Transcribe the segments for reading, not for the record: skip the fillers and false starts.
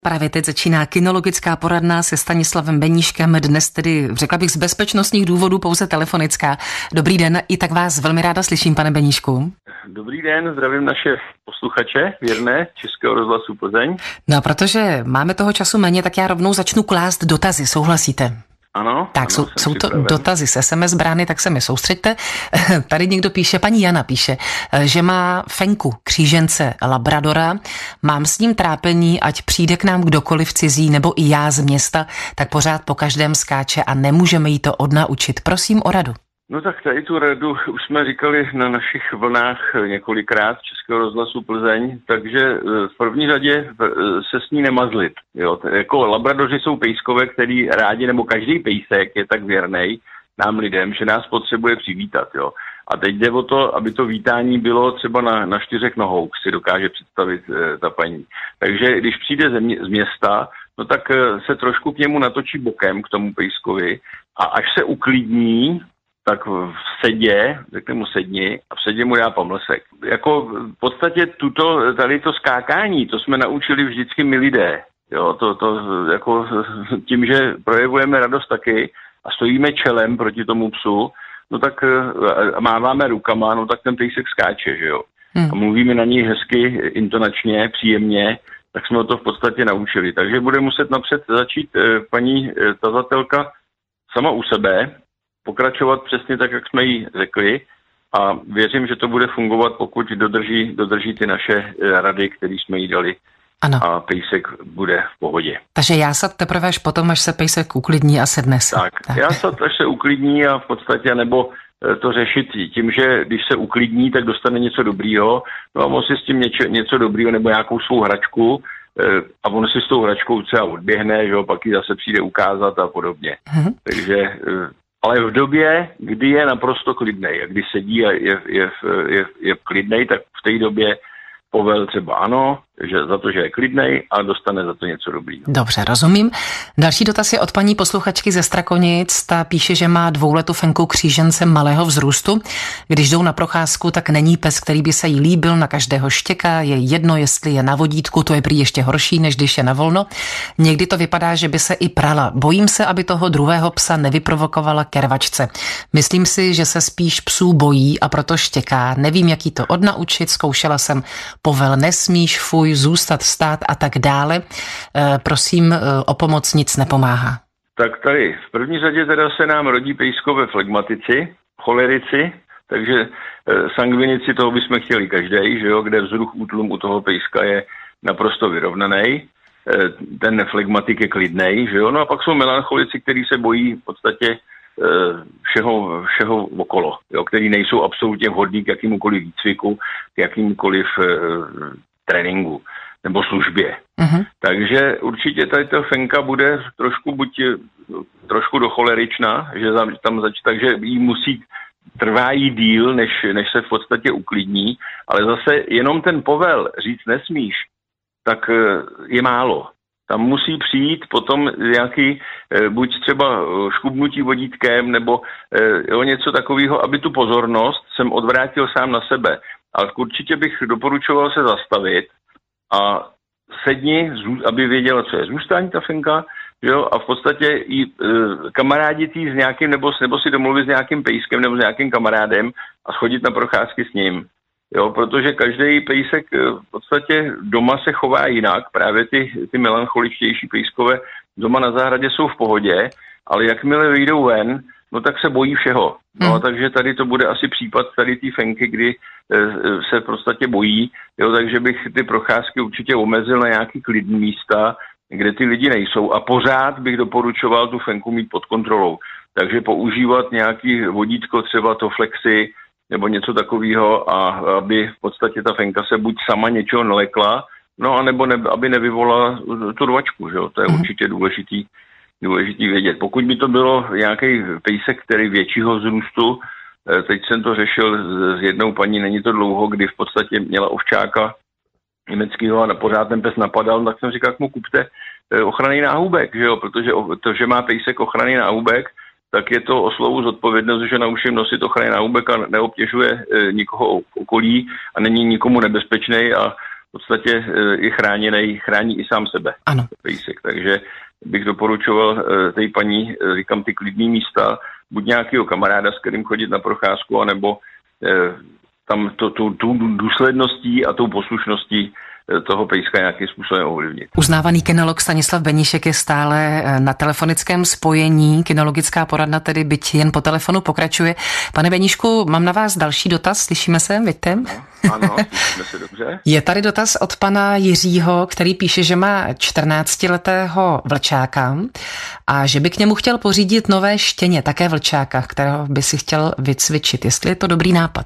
Právě teď začíná kynologická poradna se Stanislavem Beníškem, dnes tedy, řekla bych, z bezpečnostních důvodů pouze telefonická. Dobrý den, i tak vás velmi ráda slyším, pane Beníšku. Dobrý den, zdravím naše posluchače věrné Českého rozhlasu Plzeň. No a protože máme toho času méně, tak já rovnou začnu klást dotazy, souhlasíte? Ano. Tak ano, jsou to dotazy z SMS brány, tak se mi soustřeďte. Tady někdo píše, paní Jana píše, že má fenku křížence labradora, mám s ním trápení, ať přijde k nám kdokoliv cizí nebo i já z města, tak pořád po každém skáče a nemůžeme jí to odnaučit. Prosím o radu. No tak tady tu radu už jsme říkali na našich vlnách několikrát Českého rozhlasu Plzeň, takže v první řadě se s ní nemazlit. Jo? Jako labradoři jsou pejskové, který rádi, nebo každý pejsek je tak věrnej nám lidem, že nás potřebuje přivítat. Jo? A teď jde o to, aby to vítání bylo třeba na 4 nohou, si dokáže představit ta paní. Takže když přijde z města, no tak se trošku k němu natočí bokem, k tomu pejskovi, a až se uklidní, tak v sedě, řekne mu sedni a v sedě mu dá pomlsek. Jako v podstatě tady to skákání, to jsme naučili vždycky my lidé. Jo, to jako tím, že projevujeme radost taky a stojíme čelem proti tomu psu, no tak máváme rukama, no tak ten pejsek skáče, že jo. A mluvíme na něj hezky, intonačně, příjemně, tak jsme ho to v podstatě naučili. Takže bude muset napřed začít paní tazatelka sama u sebe, pokračovat přesně tak, jak jsme jí řekli, a věřím, že to bude fungovat, pokud dodrží ty naše rady, které jsme jí dali. Ano. A pejsek bude v pohodě. Takže jásat teprve až potom, až se pejsek uklidní a sedne se. Tak. Jásat, až se uklidní a v podstatě, nebo to řešit tím, že když se uklidní, tak dostane něco dobrýho, no a on si s tím něco dobrýho nebo nějakou svou hračku a on si s tou hračkou třeba odběhne, že jo, pak ji zase přijde ukázat a podobně. Takže ale v době, kdy je naprosto klidnej a kdy sedí a je klidnej, tak v té době povel třeba ano, že za to, že je klidnej a dostane za to něco dobrýho. Dobře, rozumím. Další dotaz je od paní posluchačky ze Strakonic. Ta píše, že má 2letou fenku křížence malého vzrůstu. Když jdou na procházku, tak není pes, který by se jí líbil, na každého štěká. Je jedno, jestli je na vodítku, to je prý ještě horší, než když je na volno. Někdy to vypadá, že by se i prala. Bojím se, aby toho druhého psa nevyprovokovala ke rvačce. Myslím si, že se spíš psů bojí a proto štěká. Nevím, jak jí to odnaučit. Zkoušela jsem povel nesmíš, fuj, zůstat, stát a tak dále. Prosím o pomoc, nic nepomáhá. Tak tady v první řadě teda se nám rodí pejskové flegmatici, cholerici, takže sangvinici toho bychom chtěli každej, že jo, kde vzruch útlum u toho pejska je naprosto vyrovnaný, ten flegmatik je klidnej, že jo, no a pak jsou melancholici, kteří se bojí v podstatě všeho okolo, jo, který nejsou absolutně vhodní k jakýmukoliv výcviku, k jakýmukoliv tréninku nebo službě. Takže určitě tady ta fenka bude trošku docholeričná, že takže jí trvá jí díl, než se v podstatě uklidní, ale zase jenom ten povel říct nesmíš, tak je málo. Tam musí přijít potom nějaký, buď třeba škubnutí vodítkem, nebo něco takového, aby tu pozornost jsem odvrátil sám na sebe. Ale určitě bych doporučoval se zastavit a sedni, aby věděla, co je zůstání ta fenka, jo, a v podstatě i kamarádit jí s nějakým, nebo si domluvit s nějakým pejskem nebo s nějakým kamarádem a schodit na procházky s ním. Jo, protože každý pejsek v podstatě doma se chová jinak, právě ty melancholičtější pejskové doma na zahradě jsou v pohodě, ale jakmile vyjdou ven, no tak se bojí všeho. No takže tady to bude asi případ tady té fenky, kdy se v podstatě bojí, jo, takže bych ty procházky určitě omezil na nějaký klidný místa, kde ty lidi nejsou a pořád bych doporučoval tu fenku mít pod kontrolou. Takže používat nějaký vodítko, třeba to flexi, nebo něco takového, a aby v podstatě ta fenka se buď sama něčeho nalekla, no a nebo aby nevyvolala tu rvačku, že jo? To je určitě důležitý vědět. Pokud by to bylo nějaký pejsek, který většího vzrůstu, teď jsem to řešil s jednou paní, není to dlouho, kdy v podstatě měla ovčáka německého a pořád ten pes napadal, tak jsem říkal, jak mu kupte ochranný náhubek, že jo? Protože to, že má pejsek ochranný náhubek, tak je to oslovu zodpovědnost, že naučím nosit ochranný náhubek a neobtěžuje nikoho okolí a není nikomu nebezpečný a podstatě je chrání i sám sebe. Ano. Pejsek. Takže bych doporučoval té paní, říkám, ty klidný místa, buď nějakého kamaráda, s kterým chodit na procházku, anebo tam tu důsledností a tou poslušností toho pejska nějakým způsobem ovlivnit. Uznávaný kynolog Stanislav Beníšek je stále na telefonickém spojení. Kynologická poradna tedy byť jen po telefonu pokračuje. Pane Beníšku, mám na vás další dotaz. Slyšíme se, vidíte? Ano, slyšíme se dobře. Je tady dotaz od pana Jiřího, který píše, že má 14letého vlčáka a že by k němu chtěl pořídit nové štěně, také vlčáka, kterého by si chtěl vycvičit. Jestli je to dobrý nápad?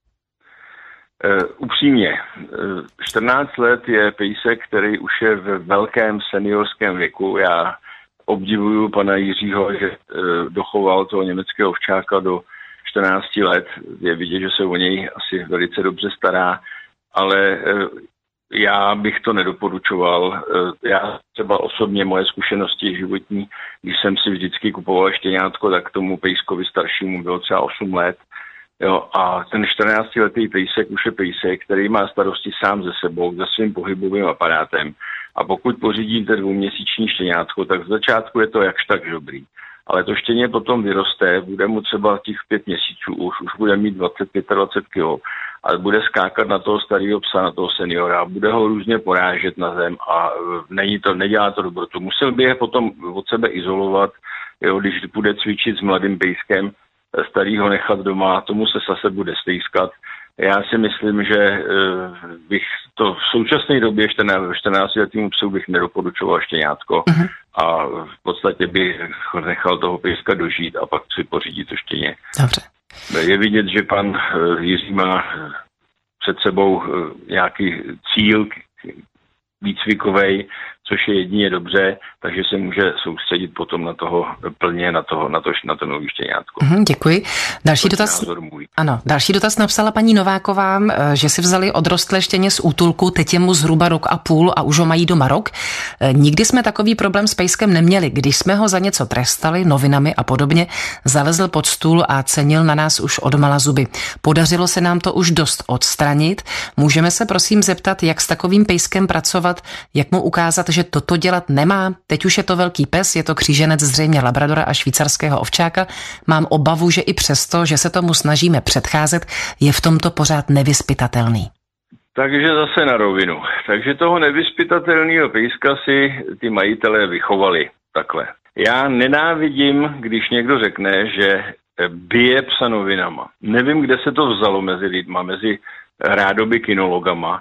Upřímně, 14 let je pejsek, který už je ve velkém seniorském věku. Já obdivuju pana Jiřího, že dochoval toho německého ovčáka do 14 let. Je vidět, že se o něj asi velice dobře stará, ale já bych to nedoporučoval. Já třeba osobně moje zkušenosti životní, když jsem si vždycky kupoval štěňátko, tak tomu pejskovi staršímu bylo třeba 8 let. Jo, a ten 14letý pejsek už je pejsek, který má starosti sám ze sebou, se svým pohybovým aparátem. A pokud pořídíte 2měsíční štěňátko, tak v začátku je to jakž tak dobrý. Ale to štěně potom vyroste, bude mu třeba těch 5 měsíců, už bude mít 20-25 kg a bude skákat na toho starého psa, na toho seniora, bude ho různě porážet na zem a nedělá to dobrotu. Musel by je potom od sebe izolovat, jo, když bude cvičit s mladým pejskem, starýho nechat doma, tomu se zase bude stejskat. Já si myslím, že bych to v současné době 14letýmu psu bych nedoporučoval štěňátko a v podstatě bych nechal toho pejska dožít a pak si pořídit to štěně. Dobře. Je vidět, že pan Jiří má před sebou nějaký cíl výcvikovej, což je jedině dobře, takže se může soustředit potom na toho plně, na to nový štěňátko. Děkuji. Další dotaz napsala paní Nováková, že si vzali odrostlé štěně z útulku, teď je mu zhruba 1,5 roku a už ho mají doma rok. Nikdy jsme takový problém s pejskem neměli. Když jsme ho za něco trestali, novinami a podobně, zalezl pod stůl a cenil na nás už odmala zuby. Podařilo se nám to už dost odstranit. Můžeme se prosím zeptat, jak s takovým pejskem pracovat, jak mu ukázat, že toto dělat nemá. Teď už je to velký pes, je to kříženec zřejmě labradora a švýcarského ovčáka. Mám obavu, že i přesto, že se tomu snažíme předcházet, je v tomto pořád nevyzpytatelný. Takže zase na rovinu. Takže toho nevyzpytatelného pejska si ty majitelé vychovali takhle. Já nenávidím, když někdo řekne, že bije psa novinama. Nevím, kde se to vzalo mezi lidma, mezi rádoby kynologama.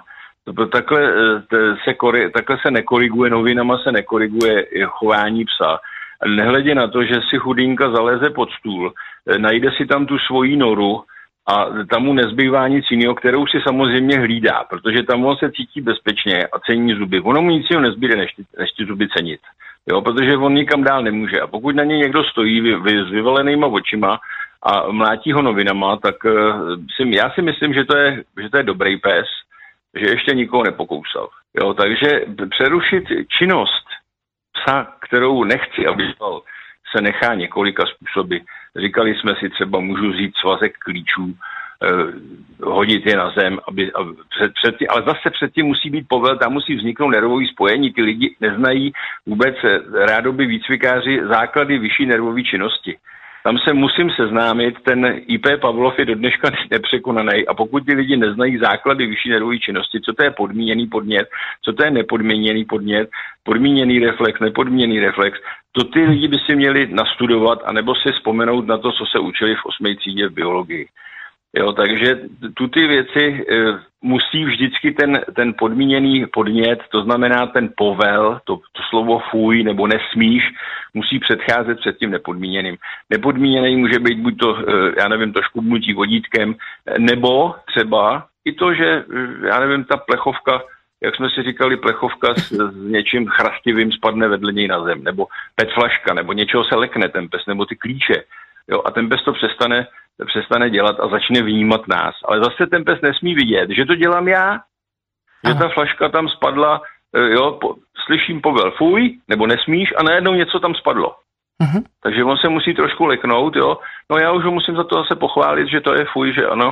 Takhle se nekoriguje novinama, se nekoriguje chování psa. Nehledě na to, že si chudinka zaleze pod stůl, najde si tam tu svoji noru a tam mu nezbývá nic jiného, kterou si samozřejmě hlídá, protože tam on se cítí bezpečně a cení zuby. Ono mu nic jiného nezbyde, než ty zuby cenit. Jo, protože on nikam dál nemůže. A pokud na něj někdo stojí s vyvalenýma očima a mlátí ho novinama, tak já si myslím, že to je dobrý pes, že ještě nikoho nepokousal. Jo, takže přerušit činnost psa, kterou nechci, aby se nechá několika způsoby. Říkali jsme si třeba, můžu vzít svazek klíčů, hodit je na zem, ale zase předtím musí být povel, tam musí vzniknout nervový spojení. Ty lidi neznají vůbec rádoby výcvikáři základy vyšší nervové činnosti. Tam se musím seznámit, ten IP Pavlov je do dneška nepřekonaný a pokud ty lidi neznají základy vyšší nervové činnosti, co to je podmíněný podnět, co to je nepodmíněný podnět, podmíněný reflex, nepodmíněný reflex, to ty lidi by si měli nastudovat anebo si vzpomenout na to, co se učili v 8. třídě v biologii. Jo, takže tu ty věci musí vždycky ten podmíněný podnět, to znamená ten povel, to slovo fuj nebo nesmíš, musí předcházet před tím nepodmíněným. Nepodmíněný může být buď to, to škubnutí vodítkem, nebo třeba i to, že, ta plechovka, jak jsme si říkali, plechovka s něčím chrastivým spadne vedle něj na zem, nebo PET flaška, nebo něčeho se lekne ten pes, nebo ty klíče. Jo, a ten pes to přestane dělat a začne vnímat nás. Ale zase ten pes nesmí vidět, že to dělám já, že ta flaška tam spadla, slyším povel fuj, nebo nesmíš a najednou něco tam spadlo. Takže on se musí trošku leknout, jo. No já už ho musím za to zase pochválit, že to je fuj, že ano,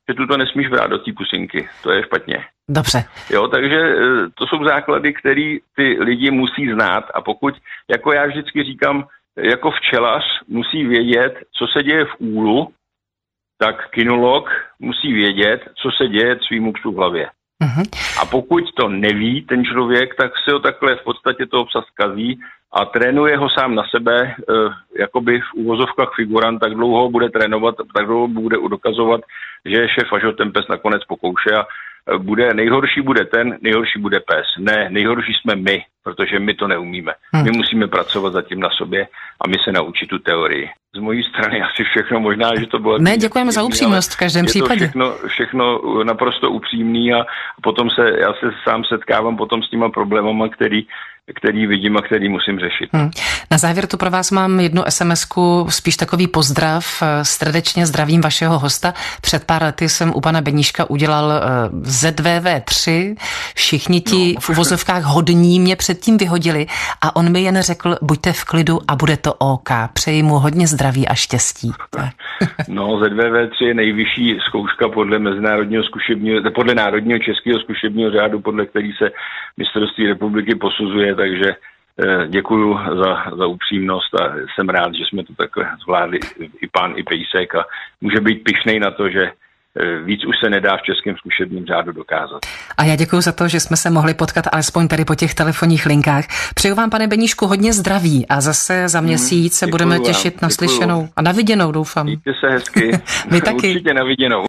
že tu to nesmíš brát do té pusinky. To je špatně. Dobře. Jo, takže to jsou základy, které ty lidi musí znát a pokud, jako já vždycky říkám, jako včelař musí vědět, co se děje v úlu, tak kynolog musí vědět, co se děje svýmu psu v hlavě. A pokud to neví ten člověk, tak si ho takhle v podstatě toho psa zkazí a trénuje ho sám na sebe, jakoby v úvozovkách figurant, tak dlouho bude trénovat, tak dlouho bude dokazovat, že je šéf, až ho ten pes nakonec pokouše a nejhorší bude ten, nejhorší bude pes. Ne, nejhorší jsme my, protože my to neumíme. My musíme pracovat zatím na sobě a my se naučit tu teorii. Z mojí strany asi všechno, možná, že to bylo... Ne, děkujeme za upřímnost v každém případě. Je to všechno naprosto upřímný a potom já se sám setkávám potom s těma problémama, který vidím a který musím řešit. Na závěr tu pro vás mám jednu SMS-ku, spíš takový pozdrav. Srdečně zdravím vašeho hosta. Před pár lety jsem u pana Beníška udělal ZVV3. Všichni ti v uvozovkách hodní mě předtím vyhodili a on mi jen řekl, buďte v klidu a bude to OK. Přeji mu hodně zdraví a štěstí. ZVV3 je nejvyšší zkouška podle podle Národního českého zkušebního řádu, podle který se mistrovství republiky posuzuje, takže děkuju za upřímnost a jsem rád, že jsme to takhle zvládli i pán, i Pejsek a může být pyšnej na to, že víc už se nedá v českém zkušebním řádu dokázat. A já děkuji za to, že jsme se mohli potkat alespoň tady po těch telefonních linkách. Přeju vám, pane Beníšku, hodně zdraví a zase za měsíc se budeme těšit na slyšenou a na viděnou, doufám. Mějte se hezky. Vy taky. Určitě na viděnou.